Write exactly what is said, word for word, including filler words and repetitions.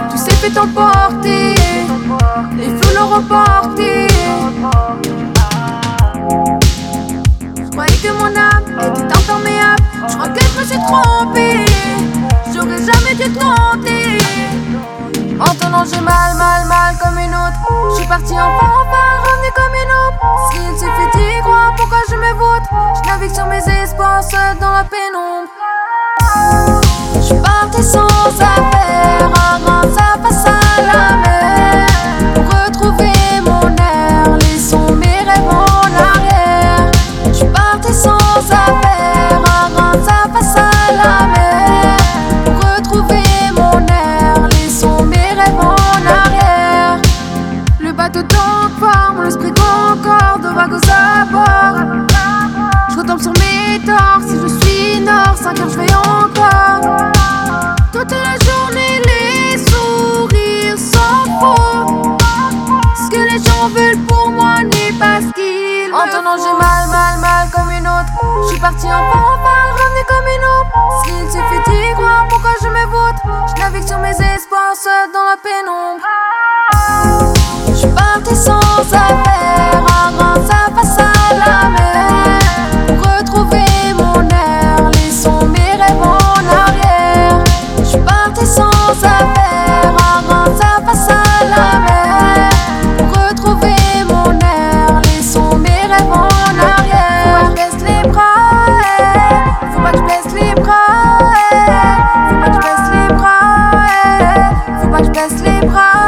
Tout s'est fait emporter, les feux l'ont reporté. Je croyais que mon âme était imperméable. Je crois que je me suis trompée. J'aurais jamais dû tenter. Maintenant j'ai mal, mal, mal comme une autre. Je suis partie en fanfare, revenue comme une autre. S'il suffit d'y croire, pourquoi je me vote? Je navigue sur mes espoirs, seul dans la pénombre. Je suis partie sans affaire, un grand ça face à la mer. Pour retrouver mon air, laissons mes rêves en arrière. Je suis partie sans affaire, un grand ça face à la mer. Pour retrouver mon air, laissons mes rêves en arrière. Le bateau d'encore, mon esprit d'encore, de vagues aux abords. Je retombe sur mes torts, si je suis nord, cinq heures je vais encore. Toute la journée les sourires s'en font. Ce que les gens veulent pour moi n'est pas ce qu'ils me Maintenant j'ai mal, mal, mal comme une autre. Je suis partie en fanfare, revenue comme une autre. S'il suffit d'y croire, pourquoi je me vote? Je navigue sur mes espoirs, seul dans la pénombre. Je suis partie sans affaire, un grand ça face à la mer. Pour retrouver mon air, laissons mes rêves en arrière. Je suis partie sans affaire, un grand ça face à la mer. Pour retrouver mon air, laissons mes rêves en arrière. Faut pas que je baisse les bras, eh. Faut pas que je baisse les bras, eh. Faut pas que je baisse les bras, eh. Faut pas que je baisse les bras.